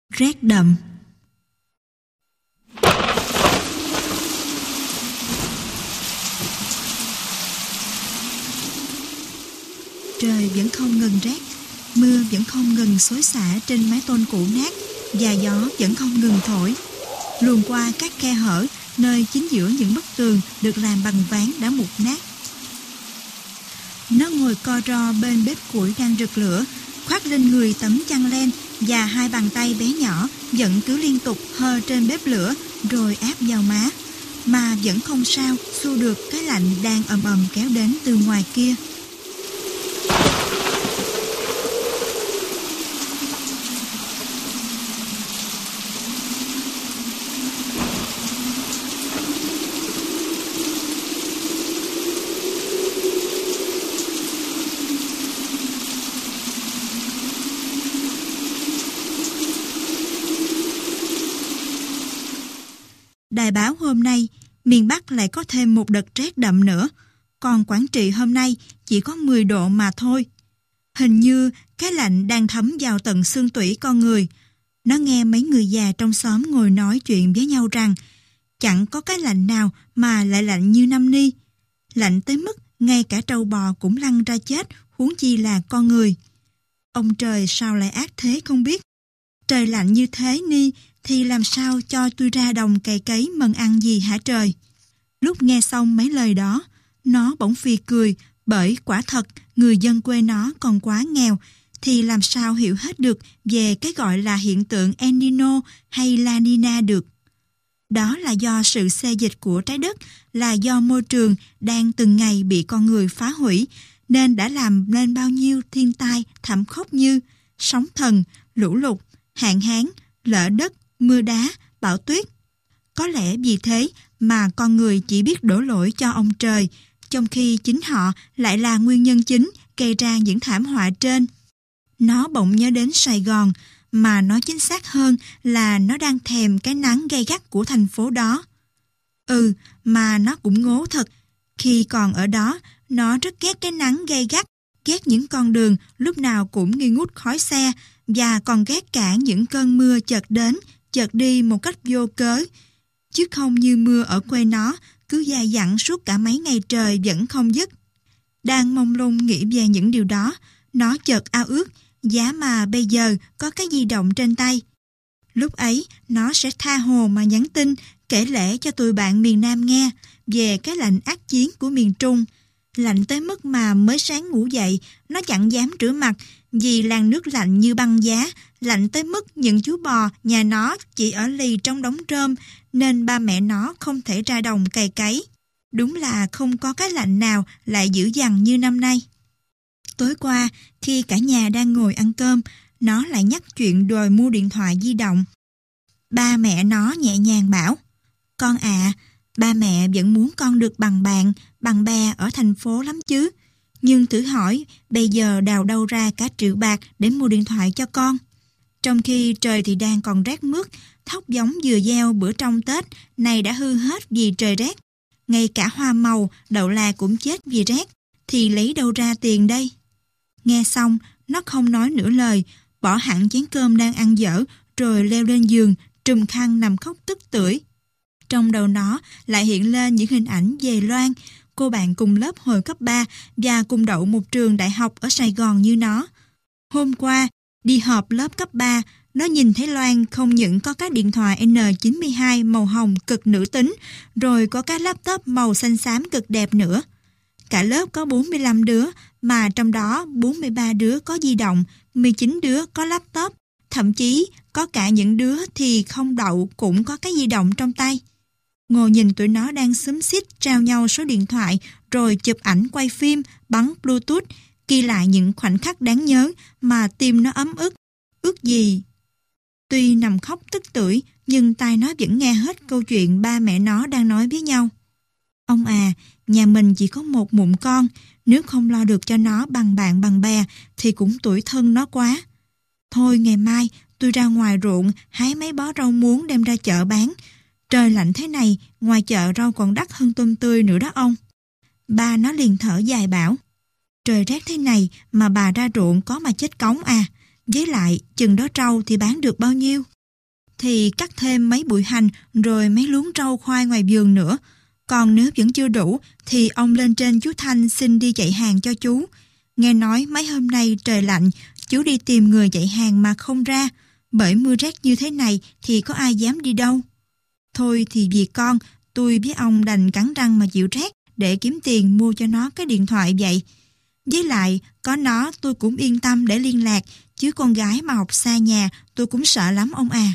Rét đậm. Trời vẫn không ngừng rét, mưa vẫn không ngừng xối xả trên mái tôn cũ nát và gió vẫn không ngừng thổi. Luồn qua các khe hở nơi chính giữa những bức tường được làm bằng ván đã mục nát. Nó ngồi co ro bên bếp củi đang rực lửa, khoác lên người tấm chăn len và hai bàn tay bé nhỏ vẫn cứ liên tục hơ trên bếp lửa rồi áp vào má, mà vẫn không sao xua được cái lạnh đang ầm ầm kéo đến từ ngoài kia. Đài báo hôm nay, miền Bắc lại có thêm một đợt rét đậm nữa, còn Quảng Trị hôm nay chỉ có 10 độ mà thôi. Hình như cái lạnh đang thấm vào tận xương tủy con người. Nó nghe mấy người già trong xóm ngồi nói chuyện với nhau rằng chẳng có cái lạnh nào mà lại lạnh như năm ni. Lạnh tới mức ngay cả trâu bò cũng lăn ra chết, huống chi là con người. Ông trời sao lại ác thế không biết. Trời lạnh như thế ni thì làm sao cho tôi ra đồng cày cấy mần ăn gì hả trời? Lúc nghe xong mấy lời đó, nó bỗng phì cười, bởi quả thật người dân quê nó còn quá nghèo, thì làm sao hiểu hết được về cái gọi là hiện tượng El Nino hay La Nina được. Đó là do sự xê dịch của trái đất, là do môi trường đang từng ngày bị con người phá hủy, nên đã làm nên bao nhiêu thiên tai thảm khốc như sóng thần, lũ lụt, hạn hán, lở đất, mưa đá, bão tuyết. Có lẽ vì thế mà con người chỉ biết đổ lỗi cho ông trời, trong khi chính họ lại là nguyên nhân chính gây ra những thảm họa trên. Nó bỗng nhớ đến Sài Gòn, mà nói chính xác hơn là nó đang thèm cái nắng gay gắt của thành phố đó. Mà nó cũng ngố thật. Khi còn ở đó, nó rất ghét cái nắng gay gắt, ghét những con đường lúc nào cũng nghi ngút khói xe, và còn ghét cả những cơn mưa chợt đến, chợt đi một cách vô cớ. Chứ không như mưa ở quê nó, cứ dai dẳng suốt cả mấy ngày trời vẫn không dứt. Đang mông lung nghĩ về những điều đó, nó chợt ao ước, giá mà bây giờ có cái di động trên tay. Lúc ấy, nó sẽ tha hồ mà nhắn tin, kể lể cho tụi bạn miền Nam nghe về cái lạnh ác chiến của miền Trung. Lạnh tới mức mà mới sáng ngủ dậy, nó chẳng dám rửa mặt vì làn nước lạnh như băng giá, lạnh tới mức những chú bò nhà nó chỉ ở lì trong đống rơm, nên ba mẹ nó không thể ra đồng cày cấy. Đúng là không có cái lạnh nào lại dữ dằn như năm nay. Tối qua, khi cả nhà đang ngồi ăn cơm, nó lại nhắc chuyện đòi mua điện thoại di động. Ba mẹ nó nhẹ nhàng bảo: "Con à, ba mẹ vẫn muốn con được bằng bạn, bằng bè ở thành phố lắm chứ. Nhưng thử hỏi, bây giờ đào đâu ra cả 1 triệu bạc để mua điện thoại cho con?" Trong khi trời thì đang còn rét mướt, thóc giống vừa gieo bữa trong Tết này đã hư hết vì trời rét. Ngay cả hoa màu, đậu là cũng chết vì rét, thì lấy đâu ra tiền đây? Nghe xong, nó không nói nửa lời, bỏ hẳn chén cơm đang ăn dở, rồi leo lên giường, trùm khăn nằm khóc tức tưởi. Trong đầu nó lại hiện lên những hình ảnh về Loan, cô bạn cùng lớp hồi cấp 3 và cùng đậu một trường đại học ở Sài Gòn như nó. Hôm qua, đi họp lớp cấp 3, nó nhìn thấy Loan không những có cái điện thoại N92 màu hồng cực nữ tính, rồi có cái laptop màu xanh xám cực đẹp nữa. Cả lớp có 45 đứa, mà trong đó 43 đứa có di động, 19 đứa có laptop, thậm chí có cả những đứa thì không đậu cũng có cái di động trong tay. Ngồi nhìn tụi nó đang xúm xít trao nhau số điện thoại, rồi chụp ảnh quay phim, bắn Bluetooth, ghi lại những khoảnh khắc đáng nhớ mà tim nó ấm ức. Ước gì? Tuy nằm khóc tức tưởi, nhưng tai nó vẫn nghe hết câu chuyện ba mẹ nó đang nói với nhau. "Ông à, nhà mình chỉ có một mụn con, nếu không lo được cho nó bằng bạn bằng bè thì cũng tủi thân nó quá. Thôi ngày mai tôi ra ngoài ruộng hái mấy bó rau muống đem ra chợ bán. Trời lạnh thế này, ngoài chợ rau còn đắt hơn tôm tươi nữa đó ông." Ba nó liền thở dài bảo: "Trời rét thế này mà bà ra ruộng có mà chết cống à. Với lại chừng đó rau thì bán được bao nhiêu?" thì cắt thêm mấy bụi hành rồi mấy luống rau khoai ngoài vườn nữa. Còn nếu vẫn chưa đủ thì ông lên trên chú Thanh xin đi chạy hàng cho chú. Nghe nói mấy hôm nay trời lạnh, chú đi tìm người chạy hàng mà không ra, bởi mưa rét như thế này thì có ai dám đi đâu. Thôi thì vì con, tôi với ông đành cắn răng mà chịu rét để kiếm tiền mua cho nó cái điện thoại vậy. Với lại, có nó tôi cũng yên tâm để liên lạc, chứ con gái mà học xa nhà tôi cũng sợ lắm ông à.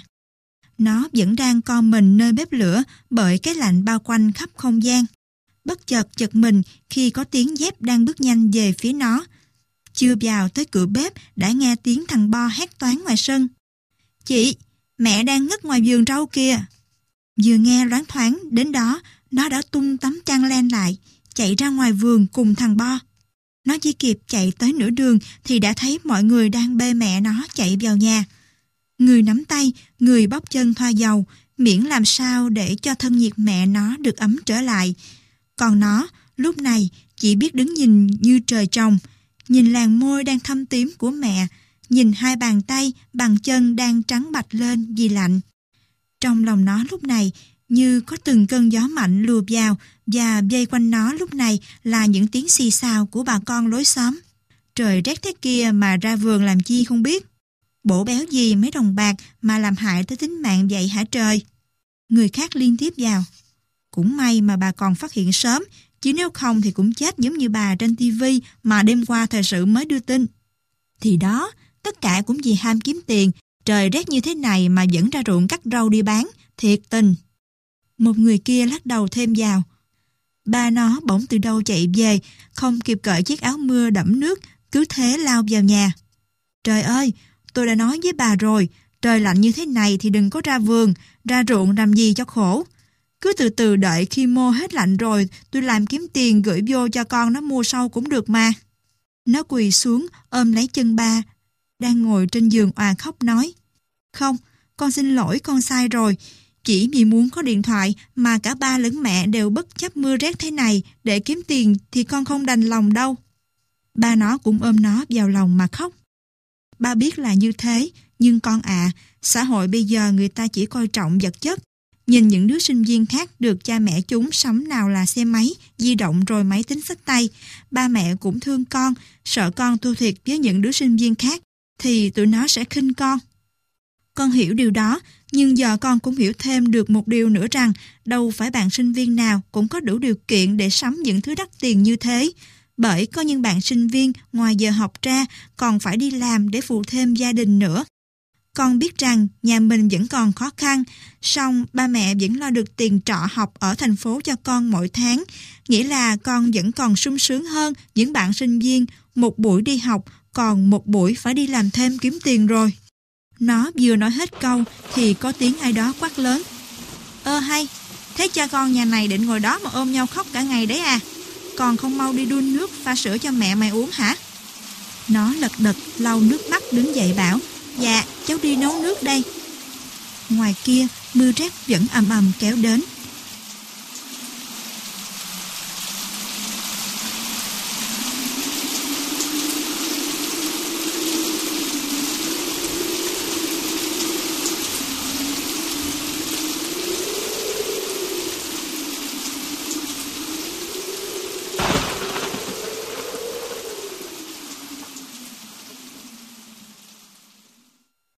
Nó vẫn đang co mình nơi bếp lửa bởi cái lạnh bao quanh khắp không gian. Bất chợt giật mình khi có tiếng dép đang bước nhanh về phía nó. Chưa vào tới cửa bếp đã nghe tiếng thằng Bo hét toáng ngoài sân. Chị, mẹ đang ngất ngoài vườn rau kìa. Vừa nghe loáng thoáng đến đó, nó đã tung tấm chăn len lại, chạy ra ngoài vườn cùng thằng Bo. Nó chỉ kịp chạy tới nửa đường thì đã thấy mọi người đang bê mẹ nó chạy vào nhà. Người nắm tay, người bóp chân thoa dầu, miễn làm sao để cho thân nhiệt mẹ nó được ấm trở lại. Còn nó, lúc này chỉ biết đứng nhìn như trời trồng, nhìn làn môi đang thâm tím của mẹ, nhìn hai bàn tay, bàn chân đang trắng bạch lên vì lạnh. Trong lòng nó lúc này như có từng cơn gió mạnh lùa vào và vây quanh nó lúc này là những tiếng xì xào của bà con lối xóm. Trời rét thế kia mà ra vườn làm chi không biết. Bổ béo gì mấy đồng bạc mà làm hại tới tính mạng vậy hả trời? Người khác liên tiếp vào. Cũng may mà bà còn phát hiện sớm, chứ nếu không thì cũng chết giống như bà trên tivi mà đêm qua thời sự mới đưa tin. Thì đó, tất cả cũng vì ham kiếm tiền, trời rét như thế này mà vẫn ra ruộng cắt rau đi bán, thiệt tình. Một người kia lắc đầu thêm vào. Ba nó bỗng từ đâu chạy về, không kịp cởi chiếc áo mưa đẫm nước, cứ thế lao vào nhà. Trời ơi, tôi đã nói với bà rồi, trời lạnh như thế này thì đừng có ra vườn, ra ruộng làm gì cho khổ. Cứ từ từ đợi khi mô hết lạnh rồi, tôi làm kiếm tiền gửi vô cho con nó mua sau cũng được mà. Nó quỳ xuống ôm lấy chân ba, đang ngồi trên giường òa khóc nói. Không, con xin lỗi, con sai rồi. Chỉ vì muốn có điện thoại mà cả ba lẫn mẹ đều bất chấp mưa rét thế này để kiếm tiền thì con không đành lòng đâu. Ba nó cũng ôm nó vào lòng mà khóc. Ba biết là như thế, nhưng con xã hội bây giờ người ta chỉ coi trọng vật chất. Nhìn những đứa sinh viên khác được cha mẹ chúng sắm nào là xe máy, di động rồi máy tính xách tay. Ba mẹ cũng thương con, sợ con thua thiệt với những đứa sinh viên khác, thì tụi nó sẽ khinh con. Con hiểu điều đó, nhưng giờ con cũng hiểu thêm được một điều nữa rằng đâu phải bạn sinh viên nào cũng có đủ điều kiện để sắm những thứ đắt tiền như thế. Bởi có những bạn sinh viên ngoài giờ học ra còn phải đi làm để phụ thêm gia đình nữa. Con biết rằng nhà mình vẫn còn khó khăn, song ba mẹ vẫn lo được tiền trọ học ở thành phố cho con mỗi tháng. Nghĩa là con vẫn còn sung sướng hơn những bạn sinh viên một buổi đi học, còn một buổi phải đi làm thêm kiếm tiền rồi. Nó vừa nói hết câu thì có tiếng ai đó quát lớn. Hay, thế cha con nhà này định ngồi đó mà ôm nhau khóc cả ngày đấy à? Còn không mau đi đun nước pha sữa cho mẹ mày uống hả? Nó lật đật lau nước mắt đứng dậy bảo. Dạ, cháu đi nấu nước đây. Ngoài kia, mưa rét vẫn ầm ầm kéo đến.